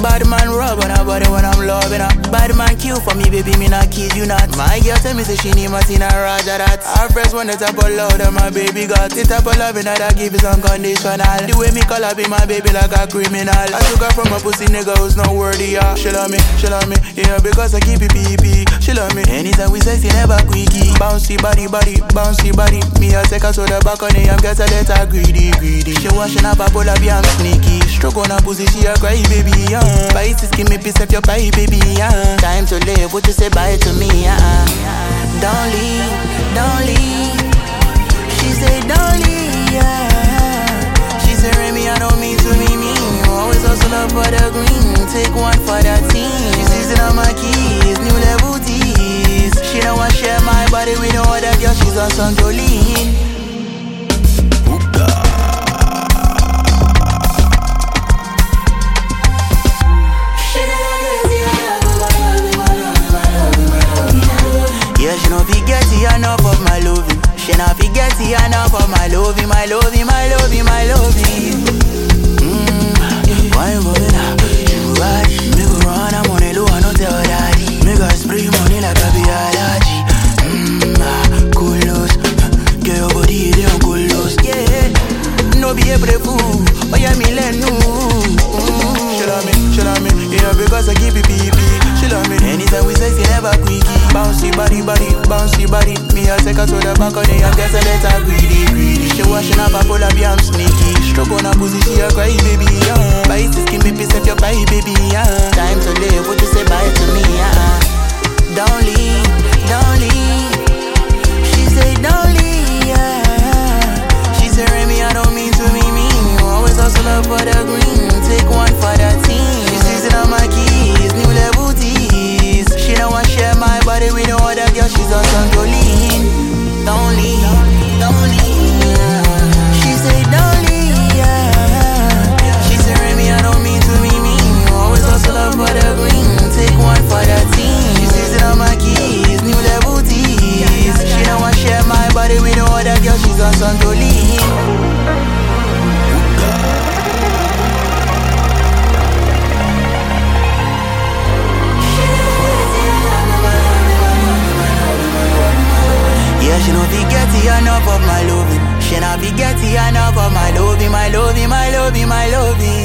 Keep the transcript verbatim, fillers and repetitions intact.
Bad man rub on her body when I'm loving her. Bad man kill for me, baby, me not kid you not. My girl tell me say she need Martina Raja that. Our friends want the type of love that my baby got. The type of loving that I give is unconditional. The way me call her be my baby like a criminal. I took her from a pussy nigga who's not worthy, yeah. She love me, she love me, yeah, because I keep it P P. She love me, anytime we sexy never quickie. Bouncy body, body, bouncy body. Me I take her to the back on the I'm get a letter greedy, greedy. She washing up a bowl of I'm sneaky. Stroke on her pussy, she a cry baby, yeah. Spices give me piece of your pie baby, yeah. Time to live, what you say bye to me, yeah. Don't leave, don't leave. She say don't leave, yeah. She say Remy, I don't mean to be mean. Always hustle up for the green. Take one for the team. She season on my keys, new level teas. She don't want share my body with no other girl. She's on some Jolene. Yeah, she no forget enough of my loving. She no forget enough of my loving, my loving, my loving, my loving. Mmm, why you going up? You bad, me go run, I'm on a low, I no tell daddy. Me go spray money like a be allergy. Mmm, cool loss. Get your body, they on cool loss. Yeah, no be a brave fool. Oh yeah, me let no. She love me, she love me. Yeah, because I keep it P P. She love me, anytime we sexy never quickie. Bouncy body, body, bouncy body. Me I take her to the back of the and guess I let her greedy, greedy. She washing up a bowl of I'm sneaky. Stroke on her pussy, she a cry baby, yeah. Spices give me piece of your pie baby, yeah. Time to live, what you say bye to me, yeah. Don't leave, don't leave. She say don't leave, yeah. She say Remy, I don't mean to be mean. Always hustle up for the green. Take one for the team. She season on my keys, new level teas. She don't want share my body with no other girl. She's on some Jolene. Don't leave, don't leave. She say don't leave, yeah. She say Remy, I don't mean to be mean. Always hustle up for the green. Take one for the team. She season on my keys, new level teas. She don't want share my body with no other girl. She's on some Jolene. Yeah, she no forget enough of my loving. She no forget enough of my loving, my loving, my loving, my loving.